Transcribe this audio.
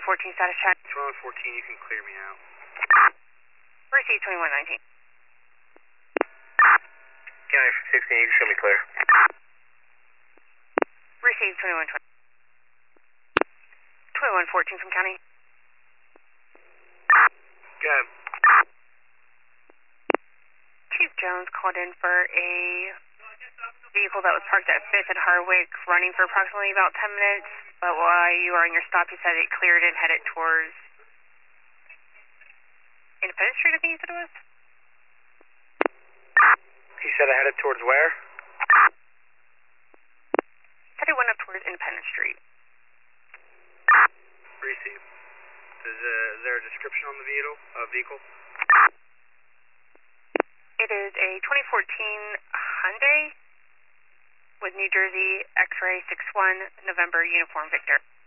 2114 status check. 2114, you can clear me out. Received 2119. County 16, you can show me clear. Received 2120. 2114 from county. Good. Chief Jones called in for a vehicle that was parked at 5th and Hardwick, running for approximately about 10 minutes. But while you were on your stop, you said it cleared and headed towards Independence Street, I think you said it was? He said I headed towards where? Said it went up towards Independence Street. Received. Is there a description on the vehicle? It is a 2014 Hyundai with New Jersey X-ray 61 November uniform Victor.